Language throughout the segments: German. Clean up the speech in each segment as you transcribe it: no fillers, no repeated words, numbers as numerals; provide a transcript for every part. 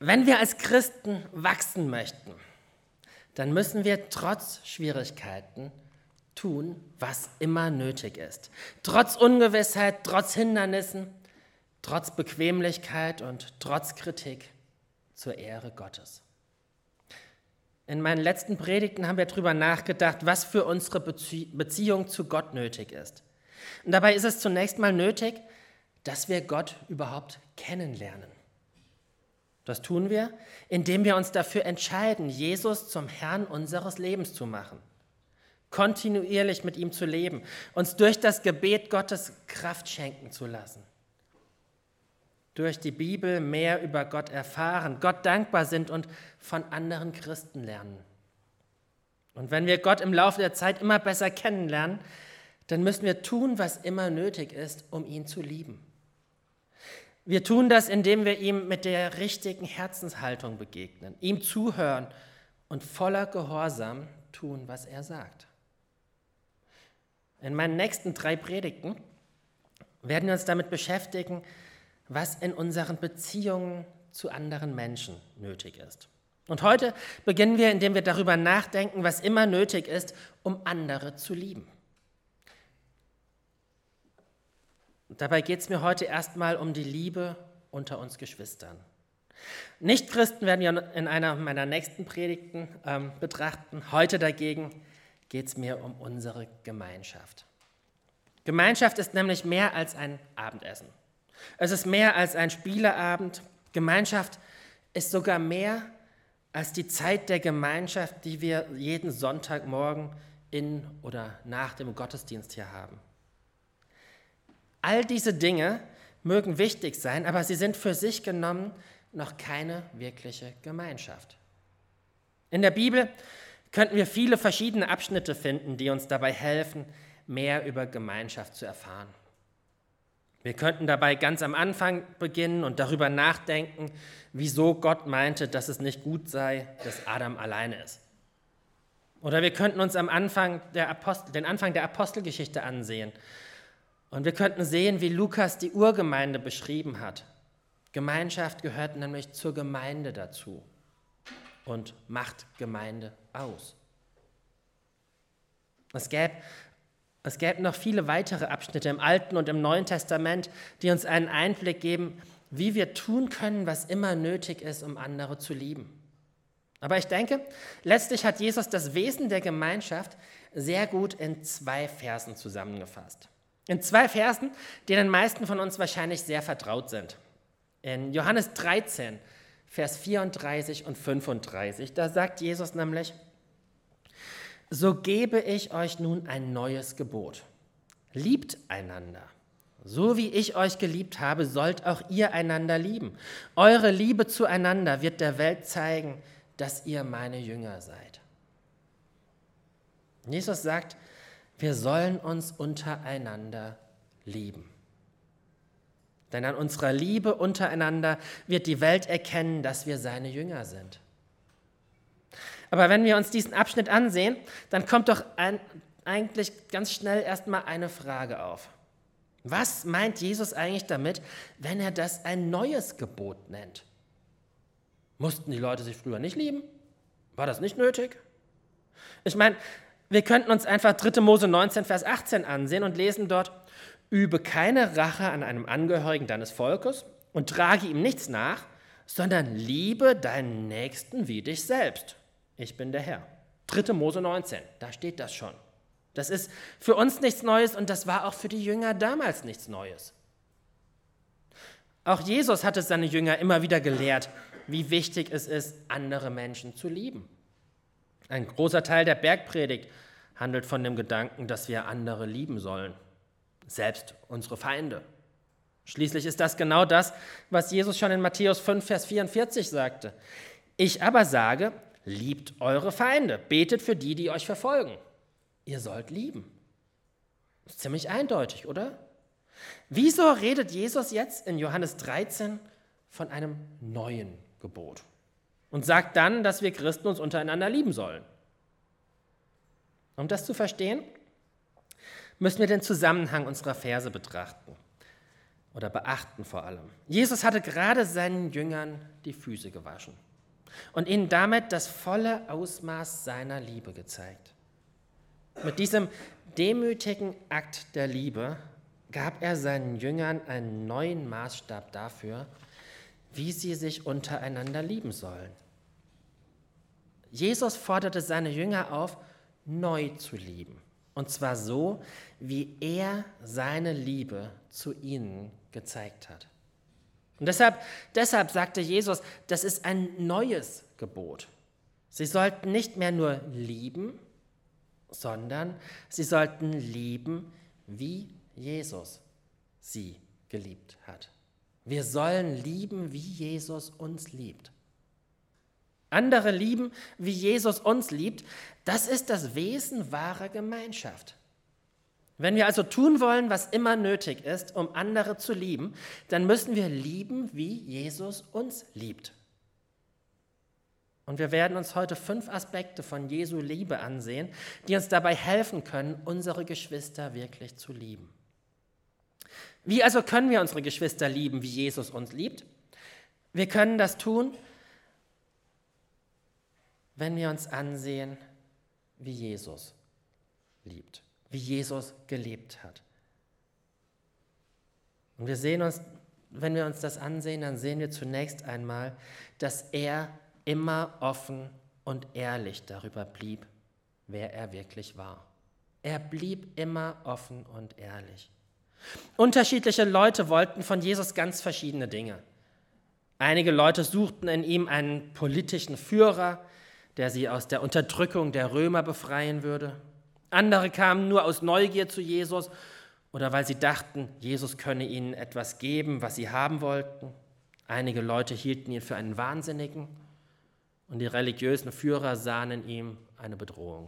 Wenn wir als Christen wachsen möchten, dann müssen wir trotz Schwierigkeiten tun, was immer nötig ist. Trotz Ungewissheit, trotz Hindernissen, trotz Bequemlichkeit und trotz Kritik zur Ehre Gottes. In meinen letzten Predigten haben wir darüber nachgedacht, was für unsere Beziehung zu Gott nötig ist. Und dabei ist es zunächst mal nötig, dass wir Gott überhaupt kennenlernen. Das tun wir, indem wir uns dafür entscheiden, Jesus zum Herrn unseres Lebens zu machen, kontinuierlich mit ihm zu leben, uns durch das Gebet Gottes Kraft schenken zu lassen, durch die Bibel mehr über Gott erfahren, Gott dankbar sind und von anderen Christen lernen. Und wenn wir Gott im Laufe der Zeit immer besser kennenlernen, dann müssen wir tun, was immer nötig ist, um ihn zu lieben. Wir tun das, indem wir ihm mit der richtigen Herzenshaltung begegnen, ihm zuhören und voller Gehorsam tun, was er sagt. In meinen nächsten 3 Predigten werden wir uns damit beschäftigen, was in unseren Beziehungen zu anderen Menschen nötig ist. Und heute beginnen wir, indem wir darüber nachdenken, was immer nötig ist, um andere zu lieben. Dabei geht es mir heute erstmal um die Liebe unter uns Geschwistern. Nichtchristen werden wir in einer meiner nächsten Predigten betrachten. Heute dagegen geht es mir um unsere Gemeinschaft. Gemeinschaft ist nämlich mehr als ein Abendessen. Es ist mehr als ein Spieleabend. Gemeinschaft ist sogar mehr als die Zeit der Gemeinschaft, die wir jeden Sonntagmorgen in oder nach dem Gottesdienst hier haben. All diese Dinge mögen wichtig sein, aber sie sind für sich genommen noch keine wirkliche Gemeinschaft. In der Bibel könnten wir viele verschiedene Abschnitte finden, die uns dabei helfen, mehr über Gemeinschaft zu erfahren. Wir könnten dabei ganz am Anfang beginnen und darüber nachdenken, wieso Gott meinte, dass es nicht gut sei, dass Adam alleine ist. Oder wir könnten uns den Anfang der Apostelgeschichte ansehen. Und wir könnten sehen, wie Lukas die Urgemeinde beschrieben hat. Gemeinschaft gehört nämlich zur Gemeinde dazu und macht Gemeinde aus. Es gäbe noch viele weitere Abschnitte im Alten und im Neuen Testament, die uns einen Einblick geben, wie wir tun können, was immer nötig ist, um andere zu lieben. Aber ich denke, letztlich hat Jesus das Wesen der Gemeinschaft sehr gut in 2 Versen zusammengefasst. In 2 Versen, die den meisten von uns wahrscheinlich sehr vertraut sind. In Johannes 13, Vers 34 und 35, da sagt Jesus nämlich: So gebe ich euch nun ein neues Gebot. Liebt einander. So wie ich euch geliebt habe, sollt auch ihr einander lieben. Eure Liebe zueinander wird der Welt zeigen, dass ihr meine Jünger seid. Jesus sagt, wir sollen uns untereinander lieben. Denn an unserer Liebe untereinander wird die Welt erkennen, dass wir seine Jünger sind. Aber wenn wir uns diesen Abschnitt ansehen, dann kommt doch eigentlich ganz schnell erstmal eine Frage auf. Was meint Jesus eigentlich damit, wenn er das ein neues Gebot nennt? Mussten die Leute sich früher nicht lieben? War das nicht nötig? Ich meine, wir könnten uns einfach 3. Mose 19, Vers 18 ansehen und lesen dort: Übe keine Rache an einem Angehörigen deines Volkes und trage ihm nichts nach, sondern liebe deinen Nächsten wie dich selbst. Ich bin der Herr. 3. Mose 19, da steht das schon. Das ist für uns nichts Neues und das war auch für die Jünger damals nichts Neues. Auch Jesus hat es seine Jünger immer wieder gelehrt, wie wichtig es ist, andere Menschen zu lieben. Ein großer Teil der Bergpredigt handelt von dem Gedanken, dass wir andere lieben sollen, selbst unsere Feinde. Schließlich ist das genau das, was Jesus schon in Matthäus 5, Vers 44 sagte. Ich aber sage, liebt eure Feinde, betet für die, die euch verfolgen. Ihr sollt lieben. Das ist ziemlich eindeutig, oder? Wieso redet Jesus jetzt in Johannes 13 von einem neuen Gebot und sagt dann, dass wir Christen uns untereinander lieben sollen? Um das zu verstehen, müssen wir den Zusammenhang unserer Verse betrachten. oder beachten vor allem. Jesus hatte gerade seinen Jüngern die Füße gewaschen und ihnen damit das volle Ausmaß seiner Liebe gezeigt. Mit diesem demütigen Akt der Liebe gab er seinen Jüngern einen neuen Maßstab dafür, wie sie sich untereinander lieben sollen. Jesus forderte seine Jünger auf, neu zu lieben. Und zwar so, wie er seine Liebe zu ihnen gezeigt hat. Und deshalb sagte Jesus, das ist ein neues Gebot. Sie sollten nicht mehr nur lieben, sondern sie sollten lieben, wie Jesus sie geliebt hat. Wir sollen lieben, wie Jesus uns liebt. Andere lieben, wie Jesus uns liebt, das ist das Wesen wahrer Gemeinschaft. Wenn wir also tun wollen, was immer nötig ist, um andere zu lieben, dann müssen wir lieben, wie Jesus uns liebt. Und wir werden uns heute 5 Aspekte von Jesu Liebe ansehen, die uns dabei helfen können, unsere Geschwister wirklich zu lieben. Wie also können wir unsere Geschwister lieben, wie Jesus uns liebt? Wir können das tun, wenn wir uns ansehen, wie Jesus liebt, wie Jesus gelebt hat. Und wenn wir uns das ansehen, dann sehen wir zunächst einmal, dass er immer offen und ehrlich darüber blieb, wer er wirklich war. Er blieb immer offen und ehrlich. Unterschiedliche Leute wollten von Jesus ganz verschiedene Dinge. Einige Leute suchten in ihm einen politischen Führer, der sie aus der Unterdrückung der Römer befreien würde. Andere kamen nur aus Neugier zu Jesus oder weil sie dachten, Jesus könne ihnen etwas geben, was sie haben wollten. Einige Leute hielten ihn für einen Wahnsinnigen und die religiösen Führer sahen in ihm eine Bedrohung.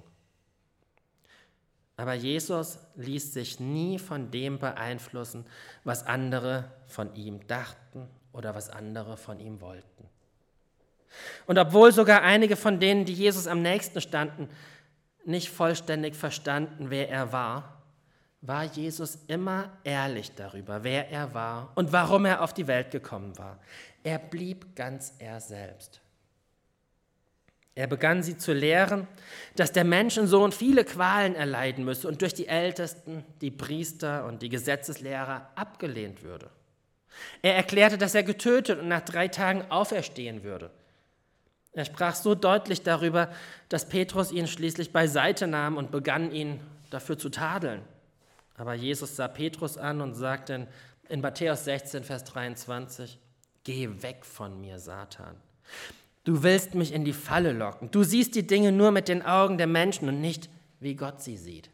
Aber Jesus ließ sich nie von dem beeinflussen, was andere von ihm dachten oder was andere von ihm wollten. Und obwohl sogar einige von denen, die Jesus am nächsten standen, nicht vollständig verstanden, wer er war, war Jesus immer ehrlich darüber, wer er war und warum er auf die Welt gekommen war. Er blieb ganz er selbst. Er begann sie zu lehren, dass der Menschensohn viele Qualen erleiden müsse und durch die Ältesten, die Priester und die Gesetzeslehrer abgelehnt würde. Er erklärte, dass er getötet und nach 3 Tagen auferstehen würde. Er sprach so deutlich darüber, dass Petrus ihn schließlich beiseite nahm und begann, ihn dafür zu tadeln. Aber Jesus sah Petrus an und sagte in Matthäus 16, Vers 23, geh weg von mir, Satan. Du willst mich in die Falle locken. Du siehst die Dinge nur mit den Augen der Menschen und nicht, wie Gott sie sieht.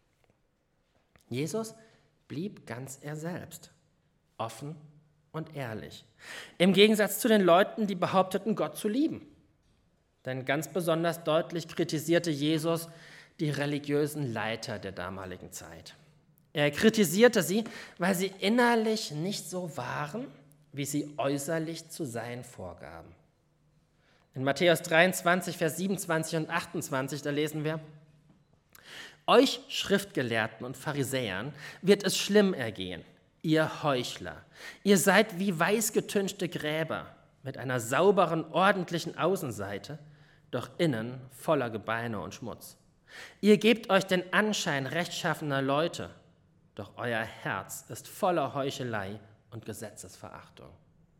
Jesus blieb ganz er selbst, offen und ehrlich. Im Gegensatz zu den Leuten, die behaupteten, Gott zu lieben. Denn ganz besonders deutlich kritisierte Jesus die religiösen Leiter der damaligen Zeit. Er kritisierte sie, weil sie innerlich nicht so waren, wie sie äußerlich zu sein vorgaben. In Matthäus 23, Vers 27 und 28, da lesen wir, euch Schriftgelehrten und Pharisäern wird es schlimm ergehen, ihr Heuchler. Ihr seid wie weiß getünchte Gräber mit einer sauberen, ordentlichen Außenseite, doch innen voller Gebeine und Schmutz. Ihr gebt euch den Anschein rechtschaffener Leute, doch euer Herz ist voller Heuchelei und Gesetzesverachtung.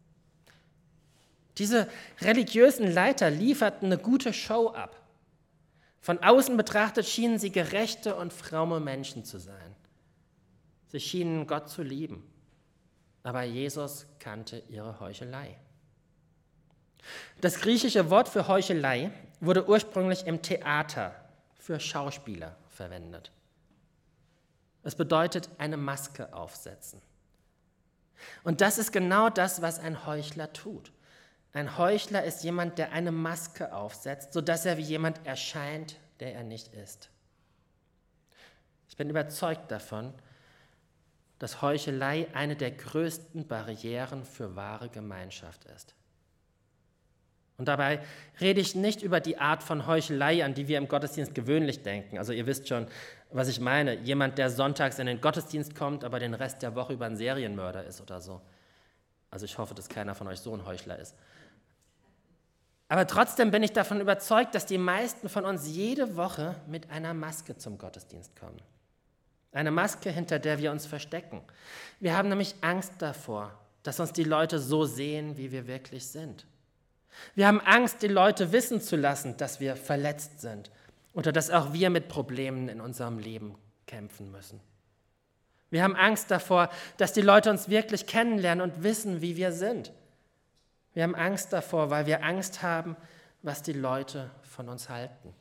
Diese religiösen Leiter lieferten eine gute Show ab. Von außen betrachtet schienen sie gerechte und fromme Menschen zu sein. Sie schienen Gott zu lieben, aber Jesus kannte ihre Heuchelei. Das griechische Wort für Heuchelei wurde ursprünglich im Theater für Schauspieler verwendet. Es bedeutet eine Maske aufsetzen. Und das ist genau das, was ein Heuchler tut. Ein Heuchler ist jemand, der eine Maske aufsetzt, sodass er wie jemand erscheint, der er nicht ist. Ich bin überzeugt davon, dass Heuchelei eine der größten Barrieren für wahre Gemeinschaft ist. Und dabei rede ich nicht über die Art von Heuchelei, an die wir im Gottesdienst gewöhnlich denken. Also ihr wisst schon, was ich meine. Jemand, der sonntags in den Gottesdienst kommt, aber den Rest der Woche über ein Serienmörder ist oder so. Also ich hoffe, dass keiner von euch so ein Heuchler ist. Aber trotzdem bin ich davon überzeugt, dass die meisten von uns jede Woche mit einer Maske zum Gottesdienst kommen. Eine Maske, hinter der wir uns verstecken. Wir haben nämlich Angst davor, dass uns die Leute so sehen, wie wir wirklich sind. Wir haben Angst, die Leute wissen zu lassen, dass wir verletzt sind oder dass auch wir mit Problemen in unserem Leben kämpfen müssen. Wir haben Angst davor, dass die Leute uns wirklich kennenlernen und wissen, wie wir sind. Wir haben Angst davor, weil wir Angst haben, was die Leute von uns halten.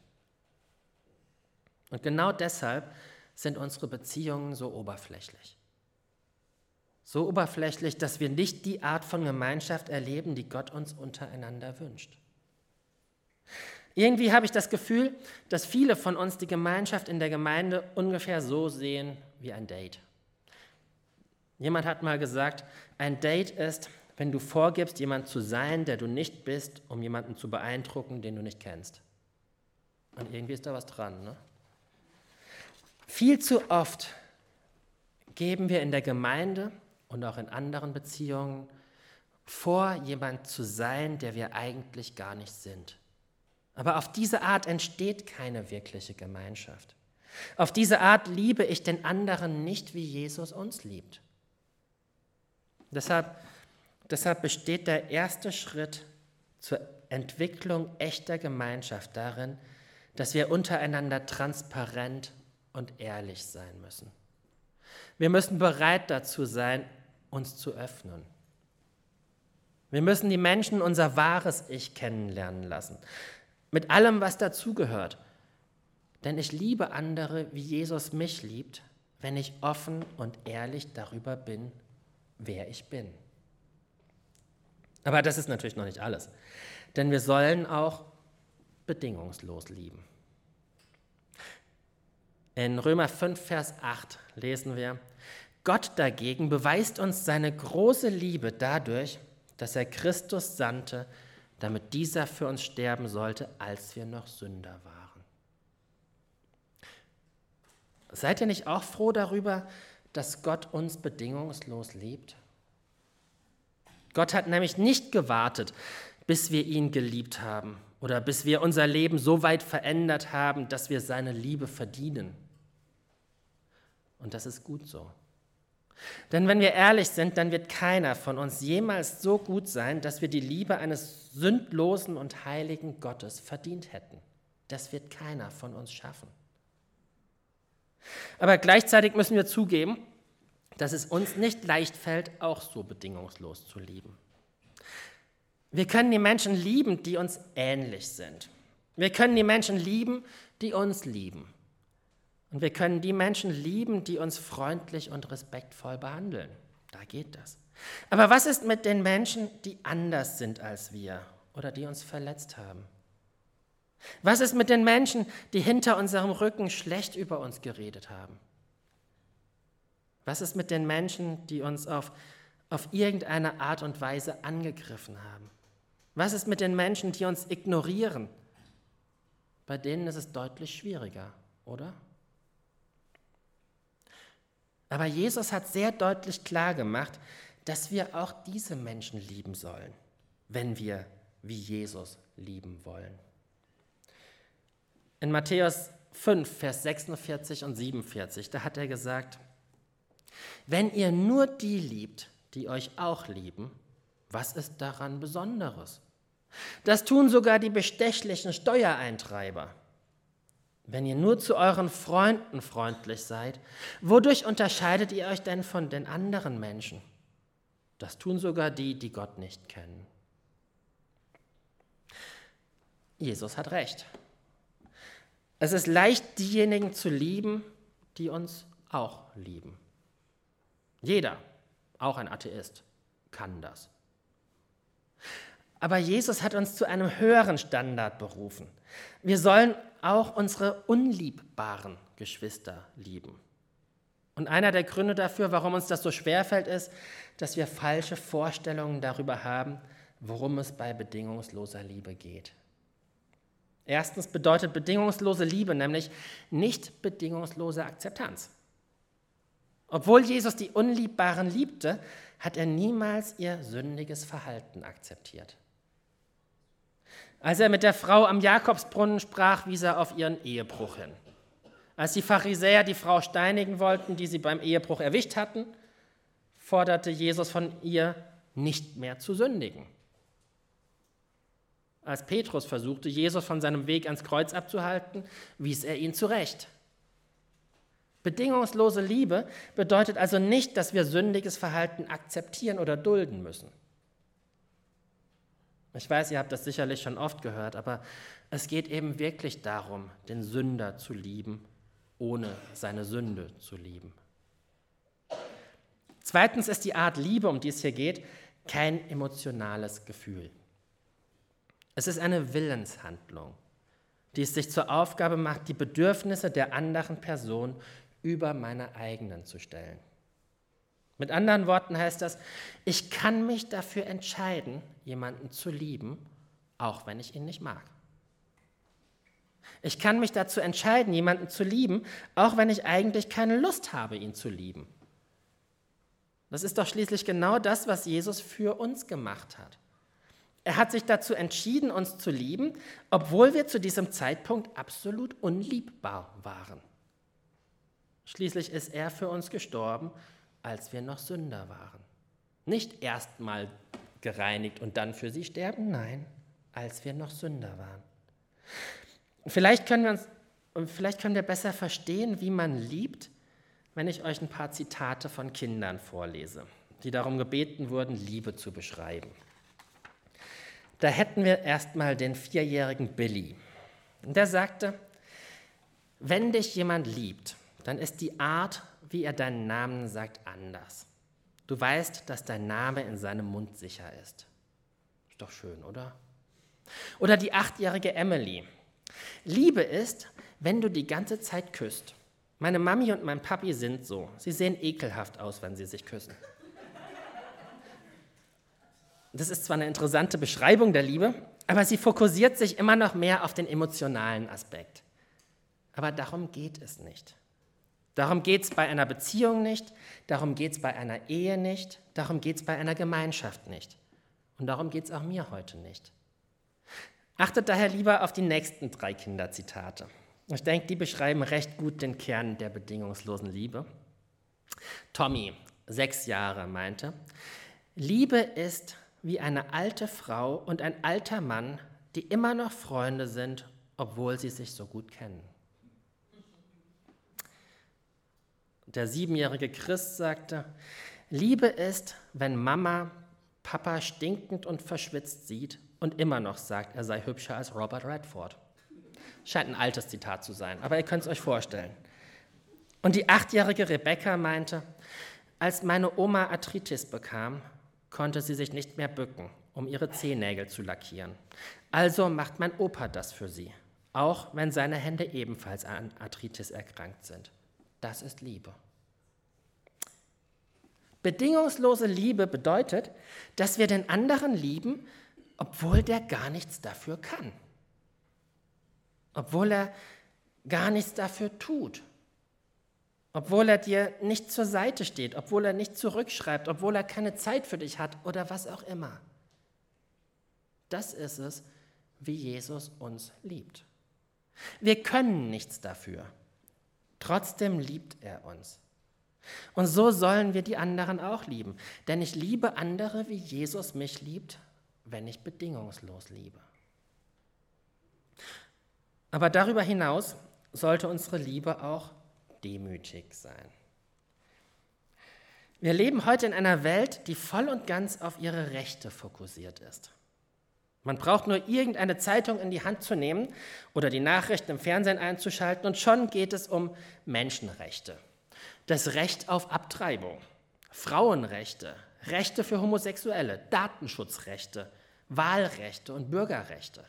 Und genau deshalb sind unsere Beziehungen so oberflächlich. So oberflächlich, dass wir nicht die Art von Gemeinschaft erleben, die Gott uns untereinander wünscht. Irgendwie habe ich das Gefühl, dass viele von uns die Gemeinschaft in der Gemeinde ungefähr so sehen wie ein Date. Jemand hat mal gesagt, ein Date ist, wenn du vorgibst, jemand zu sein, der du nicht bist, um jemanden zu beeindrucken, den du nicht kennst. Und irgendwie ist da was dran, ne? Viel zu oft geben wir in der Gemeinde und auch in anderen Beziehungen vor, jemand zu sein, der wir eigentlich gar nicht sind. Aber auf diese Art entsteht keine wirkliche Gemeinschaft. Auf diese Art liebe ich den anderen nicht, wie Jesus uns liebt. Deshalb besteht der erste Schritt zur Entwicklung echter Gemeinschaft darin, dass wir untereinander transparent und ehrlich sein müssen. Wir müssen bereit dazu sein, uns zu öffnen. Wir müssen die Menschen unser wahres Ich kennenlernen lassen, mit allem, was dazugehört. Denn ich liebe andere, wie Jesus mich liebt, wenn ich offen und ehrlich darüber bin, wer ich bin. Aber das ist natürlich noch nicht alles, denn wir sollen auch bedingungslos lieben. In Römer 5, Vers 8 lesen wir, Gott dagegen beweist uns seine große Liebe dadurch, dass er Christus sandte, damit dieser für uns sterben sollte, als wir noch Sünder waren. Seid ihr nicht auch froh darüber, dass Gott uns bedingungslos liebt? Gott hat nämlich nicht gewartet, bis wir ihn geliebt haben oder bis wir unser Leben so weit verändert haben, dass wir seine Liebe verdienen. Und das ist gut so. Denn wenn wir ehrlich sind, dann wird keiner von uns jemals so gut sein, dass wir die Liebe eines sündlosen und heiligen Gottes verdient hätten. Das wird keiner von uns schaffen. Aber gleichzeitig müssen wir zugeben, dass es uns nicht leicht fällt, auch so bedingungslos zu lieben. Wir können die Menschen lieben, die uns ähnlich sind. Wir können die Menschen lieben, die uns lieben. Und wir können die Menschen lieben, die uns freundlich und respektvoll behandeln. Da geht das. Aber was ist mit den Menschen, die anders sind als wir oder die uns verletzt haben? Was ist mit den Menschen, die hinter unserem Rücken schlecht über uns geredet haben? Was ist mit den Menschen, die uns auf irgendeine Art und Weise angegriffen haben? Was ist mit den Menschen, die uns ignorieren? Bei denen ist es deutlich schwieriger, oder? Aber Jesus hat sehr deutlich klargemacht, dass wir auch diese Menschen lieben sollen, wenn wir wie Jesus lieben wollen. In Matthäus 5, Vers 46 und 47, da hat er gesagt, wenn ihr nur die liebt, die euch auch lieben, was ist daran Besonderes? Das tun sogar die bestechlichen Steuereintreiber. Wenn ihr nur zu euren Freunden freundlich seid, wodurch unterscheidet ihr euch denn von den anderen Menschen? Das tun sogar die, die Gott nicht kennen. Jesus hat recht. Es ist leicht, diejenigen zu lieben, die uns auch lieben. Jeder, auch ein Atheist, kann das. Aber Jesus hat uns zu einem höheren Standard berufen. Wir sollen auch unsere unliebbaren Geschwister lieben. Und einer der Gründe dafür, warum uns das so schwerfällt, ist, dass wir falsche Vorstellungen darüber haben, worum es bei bedingungsloser Liebe geht. Erstens bedeutet bedingungslose Liebe nämlich nicht bedingungslose Akzeptanz. Obwohl Jesus die Unliebbaren liebte, hat er niemals ihr sündiges Verhalten akzeptiert. Als er mit der Frau am Jakobsbrunnen sprach, wies er auf ihren Ehebruch hin. Als die Pharisäer die Frau steinigen wollten, die sie beim Ehebruch erwischt hatten, forderte Jesus von ihr, nicht mehr zu sündigen. Als Petrus versuchte, Jesus von seinem Weg ans Kreuz abzuhalten, wies er ihn zurecht. Bedingungslose Liebe bedeutet also nicht, dass wir sündiges Verhalten akzeptieren oder dulden müssen. Ich weiß, ihr habt das sicherlich schon oft gehört, aber es geht eben wirklich darum, den Sünder zu lieben, ohne seine Sünde zu lieben. Zweitens ist die Art Liebe, um die es hier geht, kein emotionales Gefühl. Es ist eine Willenshandlung, die es sich zur Aufgabe macht, die Bedürfnisse der anderen Person über meine eigenen zu stellen. Mit anderen Worten heißt das, ich kann mich dafür entscheiden, jemanden zu lieben, auch wenn ich ihn nicht mag. Ich kann mich dazu entscheiden, jemanden zu lieben, auch wenn ich eigentlich keine Lust habe, ihn zu lieben. Das ist doch schließlich genau das, was Jesus für uns gemacht hat. Er hat sich dazu entschieden, uns zu lieben, obwohl wir zu diesem Zeitpunkt absolut unliebbar waren. Schließlich ist er für uns gestorben, als wir noch Sünder waren. Nicht erst mal gereinigt und dann für sie sterben, nein, als wir noch Sünder waren. Vielleicht können wir besser verstehen, wie man liebt, wenn ich euch ein paar Zitate von Kindern vorlese, die darum gebeten wurden, Liebe zu beschreiben. Da hätten wir erstmal den 4-jährigen Billy. Und der sagte, wenn dich jemand liebt, dann ist die Art, wie er deinen Namen sagt, anders. Du weißt, dass dein Name in seinem Mund sicher ist. Ist doch schön, oder? Oder die 8-jährige Emily. Liebe ist, wenn du die ganze Zeit küsst. Meine Mami und mein Papi sind so. Sie sehen ekelhaft aus, wenn sie sich küssen. Das ist zwar eine interessante Beschreibung der Liebe, aber sie fokussiert sich immer noch mehr auf den emotionalen Aspekt. Aber darum geht es nicht. Darum geht es bei einer Beziehung nicht, darum geht es bei einer Ehe nicht, darum geht es bei einer Gemeinschaft nicht. Und darum geht es auch mir heute nicht. Achtet daher lieber auf die nächsten 3 Kinderzitate. Ich denke, die beschreiben recht gut den Kern der bedingungslosen Liebe. Tommy, 6 Jahre, meinte, Liebe ist wie eine alte Frau und ein alter Mann, die immer noch Freunde sind, obwohl sie sich so gut kennen. Der 7-jährige Chris sagte, Liebe ist, wenn Mama Papa stinkend und verschwitzt sieht und immer noch sagt, er sei hübscher als Robert Redford. Scheint ein altes Zitat zu sein, aber ihr könnt es euch vorstellen. Und die 8-jährige Rebecca meinte, als meine Oma Arthritis bekam, konnte sie sich nicht mehr bücken, um ihre Zehennägel zu lackieren. Also macht mein Opa das für sie, auch wenn seine Hände ebenfalls an Arthritis erkrankt sind. Das ist Liebe. Bedingungslose Liebe bedeutet, dass wir den anderen lieben, obwohl der gar nichts dafür kann. Obwohl er gar nichts dafür tut. Obwohl er dir nicht zur Seite steht, obwohl er nicht zurückschreibt, obwohl er keine Zeit für dich hat oder was auch immer. Das ist es, wie Jesus uns liebt. Wir können nichts dafür. Trotzdem liebt er uns. Und so sollen wir die anderen auch lieben. Denn ich liebe andere, wie Jesus mich liebt, wenn ich bedingungslos liebe. Aber darüber hinaus sollte unsere Liebe auch demütig sein. Wir leben heute in einer Welt, die voll und ganz auf ihre Rechte fokussiert ist. Man braucht nur irgendeine Zeitung in die Hand zu nehmen oder die Nachrichten im Fernsehen einzuschalten und schon geht es um Menschenrechte. Das Recht auf Abtreibung, Frauenrechte, Rechte für Homosexuelle, Datenschutzrechte, Wahlrechte und Bürgerrechte.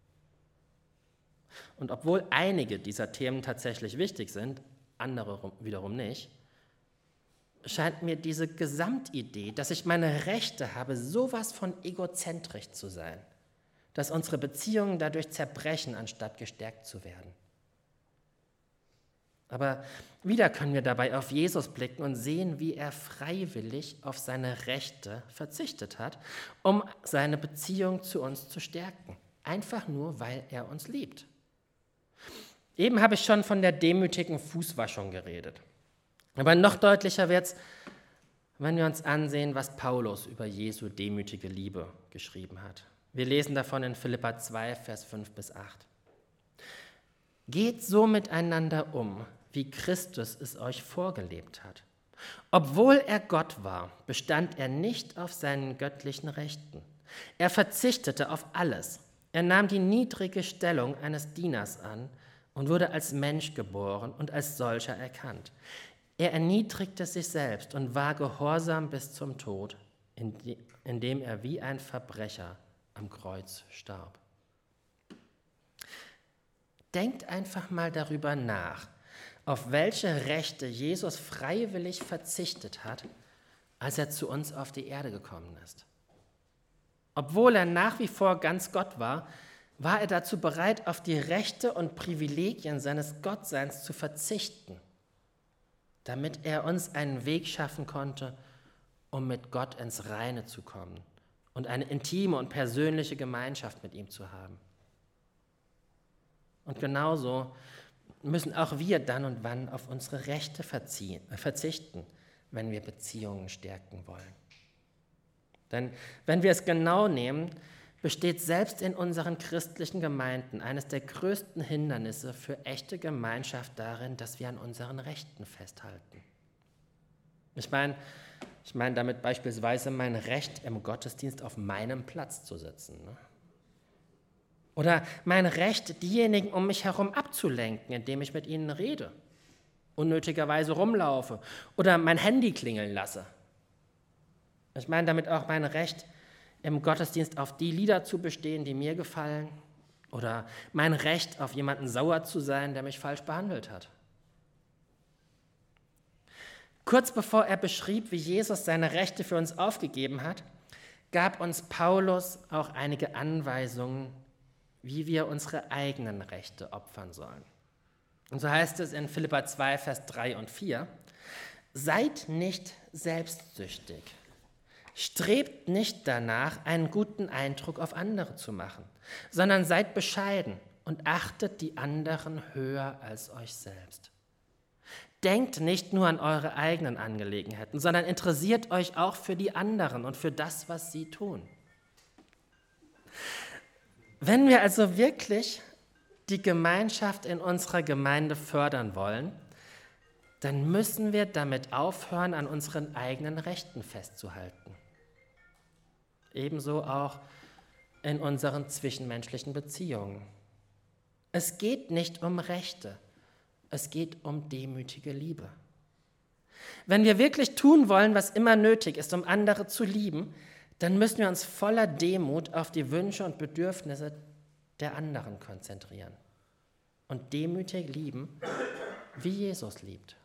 Und obwohl einige dieser Themen tatsächlich wichtig sind, andere wiederum nicht, scheint mir diese Gesamtidee, dass ich meine Rechte habe, sowas von egozentrisch zu sein, dass unsere Beziehungen dadurch zerbrechen, anstatt gestärkt zu werden. Aber wieder können wir dabei auf Jesus blicken und sehen, wie er freiwillig auf seine Rechte verzichtet hat, um seine Beziehung zu uns zu stärken. Einfach nur, weil er uns liebt. Eben habe ich schon von der demütigen Fußwaschung geredet. Aber noch deutlicher wird es, wenn wir uns ansehen, was Paulus über Jesu demütige Liebe geschrieben hat. Wir lesen davon in Philipper 2, Vers 5 bis 8. Geht so miteinander um, wie Christus es euch vorgelebt hat. Obwohl er Gott war, bestand er nicht auf seinen göttlichen Rechten. Er verzichtete auf alles. Er nahm die niedrige Stellung eines Dieners an und wurde als Mensch geboren und als solcher erkannt. Er erniedrigte sich selbst und war gehorsam bis zum Tod, indem er wie ein Verbrecher am Kreuz starb. Denkt einfach mal darüber nach, auf welche Rechte Jesus freiwillig verzichtet hat, als er zu uns auf die Erde gekommen ist. Obwohl er nach wie vor ganz Gott war, war er dazu bereit, auf die Rechte und Privilegien seines Gottseins zu verzichten, damit er uns einen Weg schaffen konnte, um mit Gott ins Reine zu kommen und eine intime und persönliche Gemeinschaft mit ihm zu haben. Und genauso müssen auch wir dann und wann auf unsere Rechte verzichten, wenn wir Beziehungen stärken wollen. Denn wenn wir es genau nehmen, besteht selbst in unseren christlichen Gemeinden eines der größten Hindernisse für echte Gemeinschaft darin, dass wir an unseren Rechten festhalten. Ich meine damit beispielsweise mein Recht, im Gottesdienst auf meinem Platz zu sitzen. Oder mein Recht, diejenigen um mich herum abzulenken, indem ich mit ihnen rede, unnötigerweise rumlaufe oder mein Handy klingeln lasse. Ich meine damit auch mein Recht, im Gottesdienst auf die Lieder zu bestehen, die mir gefallen, oder mein Recht, auf jemanden sauer zu sein, der mich falsch behandelt hat. Kurz bevor er beschrieb, wie Jesus seine Rechte für uns aufgegeben hat, gab uns Paulus auch einige Anweisungen, wie wir unsere eigenen Rechte opfern sollen. Und so heißt es in Philipper 2, Vers 3 und 4, seid nicht selbstsüchtig. Strebt nicht danach, einen guten Eindruck auf andere zu machen, sondern seid bescheiden und achtet die anderen höher als euch selbst. Denkt nicht nur an eure eigenen Angelegenheiten, sondern interessiert euch auch für die anderen und für das, was sie tun. Wenn wir also wirklich die Gemeinschaft in unserer Gemeinde fördern wollen, dann müssen wir damit aufhören, an unseren eigenen Rechten festzuhalten. Ebenso auch in unseren zwischenmenschlichen Beziehungen. Es geht nicht um Rechte, es geht um demütige Liebe. Wenn wir wirklich tun wollen, was immer nötig ist, um andere zu lieben, dann müssen wir uns voller Demut auf die Wünsche und Bedürfnisse der anderen konzentrieren und demütig lieben, wie Jesus liebt.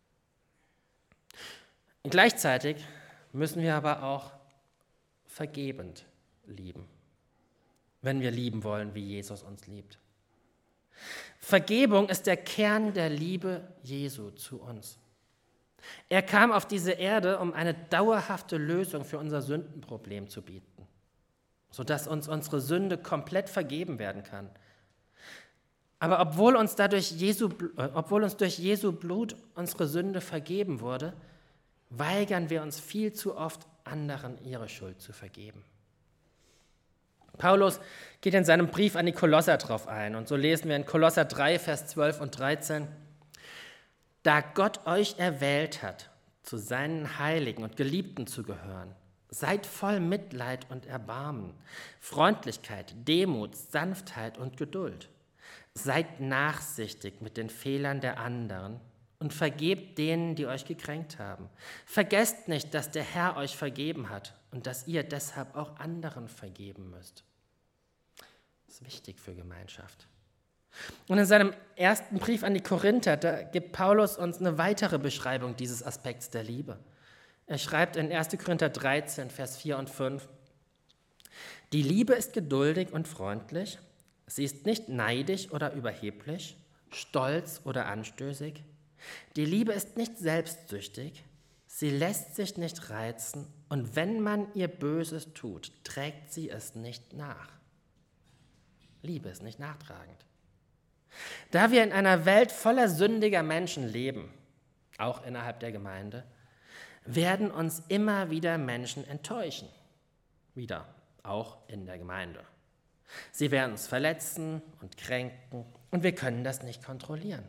Gleichzeitig müssen wir aber auch vergebend lieben, wenn wir lieben wollen, wie Jesus uns liebt. Vergebung ist der Kern der Liebe Jesu zu uns. Er kam auf diese Erde, um eine dauerhafte Lösung für unser Sündenproblem zu bieten, sodass uns unsere Sünde komplett vergeben werden kann. Aber obwohl uns durch Jesu Blut unsere Sünde vergeben wurde, weigern wir uns viel zu oft, anderen ihre Schuld zu vergeben. Paulus geht in seinem Brief an die Kolosser drauf ein und so lesen wir in Kolosser 3, Vers 12 und 13, da Gott euch erwählt hat, zu seinen Heiligen und Geliebten zu gehören, seid voll Mitleid und Erbarmen, Freundlichkeit, Demut, Sanftheit und Geduld. Seid nachsichtig mit den Fehlern der anderen und vergebt denen, die euch gekränkt haben. Vergesst nicht, dass der Herr euch vergeben hat und dass ihr deshalb auch anderen vergeben müsst. Das ist wichtig für Gemeinschaft. Und in seinem ersten Brief an die Korinther, da gibt Paulus uns eine weitere Beschreibung dieses Aspekts der Liebe. Er schreibt in 1. Korinther 13, Vers 4 und 5, die Liebe ist geduldig und freundlich, sie ist nicht neidisch oder überheblich, stolz oder anstößig. Die Liebe ist nicht selbstsüchtig, sie lässt sich nicht reizen und wenn man ihr Böses tut, trägt sie es nicht nach. Liebe ist nicht nachtragend. Da wir in einer Welt voller sündiger Menschen leben, auch innerhalb der Gemeinde, werden uns immer wieder Menschen enttäuschen. Wieder, auch in der Gemeinde. Sie werden uns verletzen und kränken und wir können das nicht kontrollieren.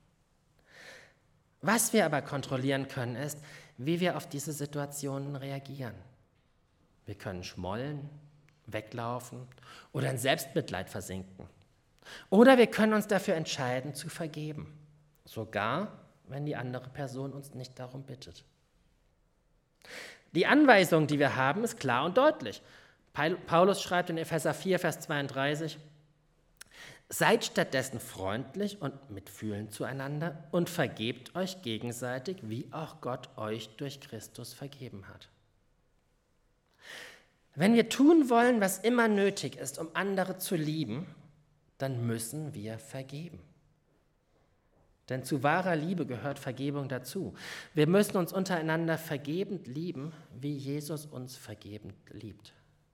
Was wir aber kontrollieren können, ist, wie wir auf diese Situationen reagieren. Wir können schmollen, weglaufen oder in Selbstmitleid versinken. Oder wir können uns dafür entscheiden, zu vergeben, sogar wenn die andere Person uns nicht darum bittet. Die Anweisung, die wir haben, ist klar und deutlich. Paulus schreibt in Epheser 4, Vers 32, seid stattdessen freundlich und mitfühlend zueinander und vergebt euch gegenseitig, wie auch Gott euch durch Christus vergeben hat. Wenn wir tun wollen, was immer nötig ist, um andere zu lieben, dann müssen wir vergeben. Denn zu wahrer Liebe gehört Vergebung dazu. Wir müssen uns untereinander vergebend lieben, wie Jesus uns vergebend liebt.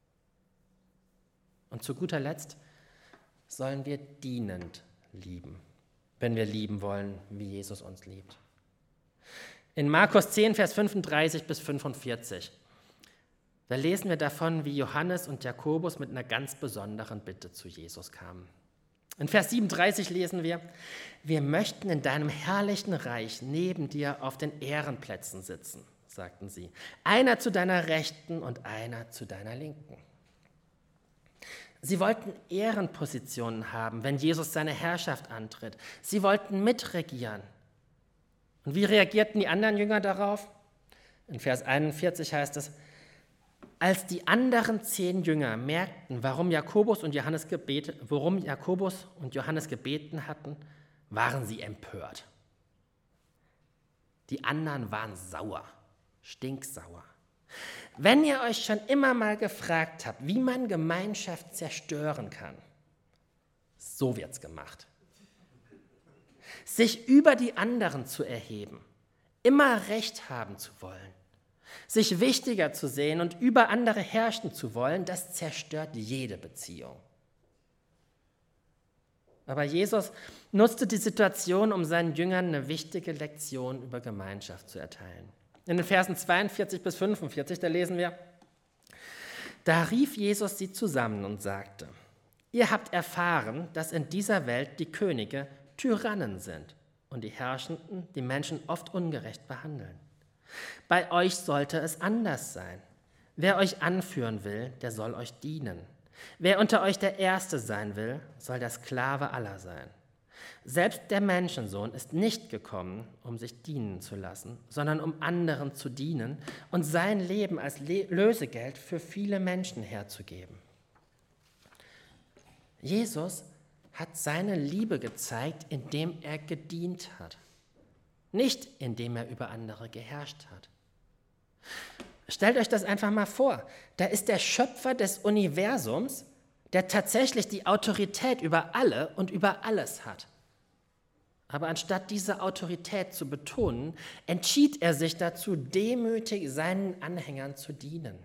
Und zu guter Letzt sollen wir dienend lieben, wenn wir lieben wollen, wie Jesus uns liebt. In Markus 10, Vers 35 bis 45, da lesen wir davon, wie Johannes und Jakobus mit einer ganz besonderen Bitte zu Jesus kamen. In Vers 37 lesen wir, wir möchten in deinem herrlichen Reich neben dir auf den Ehrenplätzen sitzen, sagten sie. Einer zu deiner Rechten und einer zu deiner Linken. Sie wollten Ehrenpositionen haben, wenn Jesus seine Herrschaft antritt. Sie wollten mitregieren. Und wie reagierten die anderen Jünger darauf? In Vers 41 heißt es, als die anderen 10 Jünger merkten, worum Jakobus und Johannes gebeten hatten, waren sie empört. Die anderen waren sauer, stinksauer. Wenn ihr euch schon immer mal gefragt habt, wie man Gemeinschaft zerstören kann, so wird's gemacht. Sich über die anderen zu erheben, immer Recht haben zu wollen, sich wichtiger zu sehen und über andere herrschen zu wollen, das zerstört jede Beziehung. Aber Jesus nutzte die Situation, um seinen Jüngern eine wichtige Lektion über Gemeinschaft zu erteilen. In den Versen 42 bis 45, da lesen wir, da rief Jesus sie zusammen und sagte, ihr habt erfahren, dass in dieser Welt die Könige Tyrannen sind und die Herrschenden die Menschen oft ungerecht behandeln. Bei euch sollte es anders sein. Wer euch anführen will, der soll euch dienen. Wer unter euch der Erste sein will, soll der Sklave aller sein. Selbst der Menschensohn ist nicht gekommen, um sich dienen zu lassen, sondern um anderen zu dienen und sein Leben als Lösegeld für viele Menschen herzugeben. Jesus hat seine Liebe gezeigt, indem er gedient hat. Nicht, indem er über andere geherrscht hat. Stellt euch das einfach mal vor. Da ist der Schöpfer des Universums, der tatsächlich die Autorität über alle und über alles hat. Aber anstatt diese Autorität zu betonen, entschied er sich dazu, demütig seinen Anhängern zu dienen.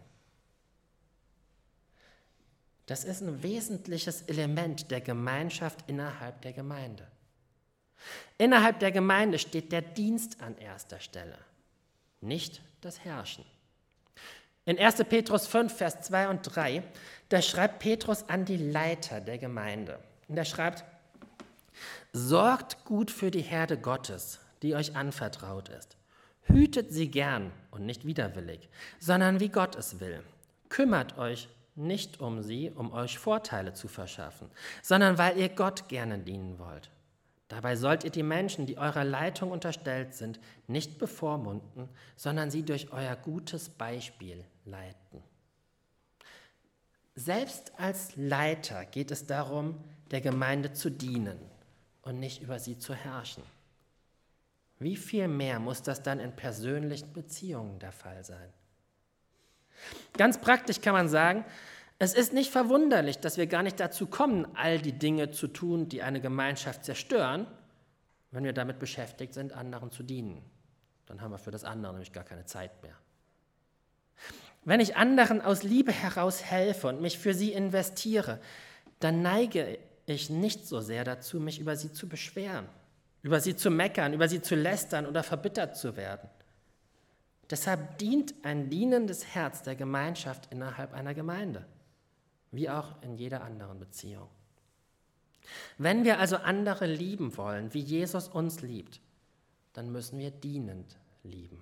Das ist ein wesentliches Element der Gemeinschaft innerhalb der Gemeinde. Innerhalb der Gemeinde steht der Dienst an erster Stelle, nicht das Herrschen. In 1. Petrus 5, Vers 2 und 3, da schreibt Petrus an die Leiter der Gemeinde. Und er schreibt, sorgt gut für die Herde Gottes, die euch anvertraut ist. Hütet sie gern und nicht widerwillig, sondern wie Gott es will. Kümmert euch nicht um sie, um euch Vorteile zu verschaffen, sondern weil ihr Gott gerne dienen wollt. Dabei sollt ihr die Menschen, die eurer Leitung unterstellt sind, nicht bevormunden, sondern sie durch euer gutes Beispiel leiten. Selbst als Leiter geht es darum, der Gemeinde zu dienen, und nicht über sie zu herrschen. Wie viel mehr muss das dann in persönlichen Beziehungen der Fall sein? Ganz praktisch kann man sagen, es ist nicht verwunderlich, dass wir gar nicht dazu kommen, all die Dinge zu tun, die eine Gemeinschaft zerstören, wenn wir damit beschäftigt sind, anderen zu dienen. Dann haben wir für das andere nämlich gar keine Zeit mehr. Wenn ich anderen aus Liebe heraus helfe und mich für sie investiere, dann neige ich nicht so sehr dazu, mich über sie zu beschweren, über sie zu meckern, über sie zu lästern oder verbittert zu werden. Deshalb dient ein dienendes Herz der Gemeinschaft innerhalb einer Gemeinde, wie auch in jeder anderen Beziehung. Wenn wir also andere lieben wollen, wie Jesus uns liebt, dann müssen wir dienend lieben.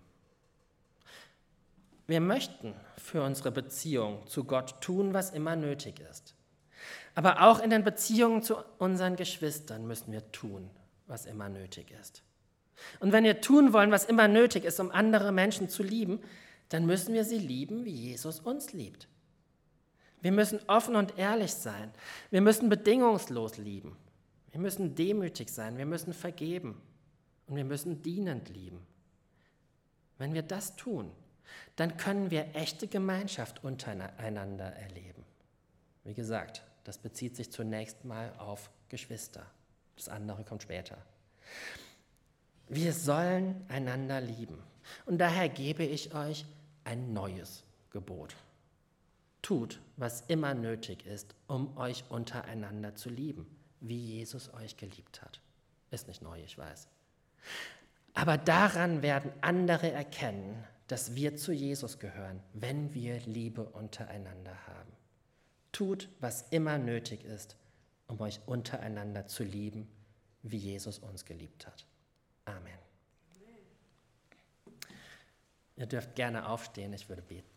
Wir möchten für unsere Beziehung zu Gott tun, was immer nötig ist. Aber auch in den Beziehungen zu unseren Geschwistern müssen wir tun, was immer nötig ist. Und wenn wir tun wollen, was immer nötig ist, um andere Menschen zu lieben, dann müssen wir sie lieben, wie Jesus uns liebt. Wir müssen offen und ehrlich sein. Wir müssen bedingungslos lieben. Wir müssen demütig sein. Wir müssen vergeben. Und wir müssen dienend lieben. Wenn wir das tun, dann können wir echte Gemeinschaft untereinander erleben. Wie gesagt, das bezieht sich zunächst mal auf Geschwister. Das andere kommt später. Wir sollen einander lieben. Und daher gebe ich euch ein neues Gebot. Tut, was immer nötig ist, um euch untereinander zu lieben, wie Jesus euch geliebt hat. Ist nicht neu, ich weiß. Aber daran werden andere erkennen, dass wir zu Jesus gehören, wenn wir Liebe untereinander haben. Tut, was immer nötig ist, um euch untereinander zu lieben, wie Jesus uns geliebt hat. Amen. Ihr dürft gerne aufstehen, ich würde beten.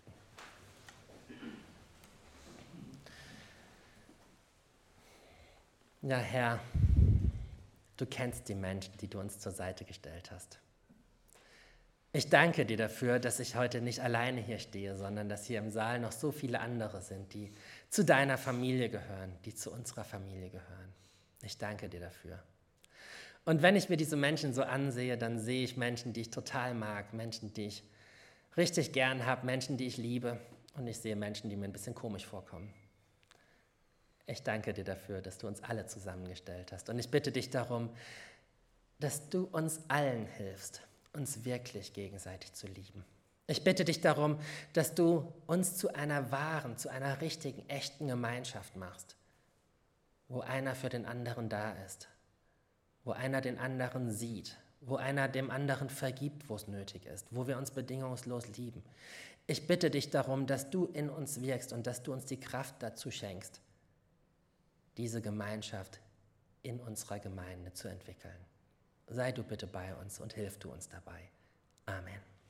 Ja, Herr, du kennst die Menschen, die du uns zur Seite gestellt hast. Ich danke dir dafür, dass ich heute nicht alleine hier stehe, sondern dass hier im Saal noch so viele andere sind, die zu deiner Familie gehören, die zu unserer Familie gehören. Ich danke dir dafür. Und wenn ich mir diese Menschen so ansehe, dann sehe ich Menschen, die ich total mag, Menschen, die ich richtig gern habe, Menschen, die ich liebe, und ich sehe Menschen, die mir ein bisschen komisch vorkommen. Ich danke dir dafür, dass du uns alle zusammengestellt hast. Und ich bitte dich darum, dass du uns allen hilfst, uns wirklich gegenseitig zu lieben. Ich bitte dich darum, dass du uns zu einer wahren, zu einer richtigen, echten Gemeinschaft machst, wo einer für den anderen da ist, wo einer den anderen sieht, wo einer dem anderen vergibt, wo es nötig ist, wo wir uns bedingungslos lieben. Ich bitte dich darum, dass du in uns wirkst und dass du uns die Kraft dazu schenkst, diese Gemeinschaft in unserer Gemeinde zu entwickeln. Sei du bitte bei uns und hilf du uns dabei. Amen.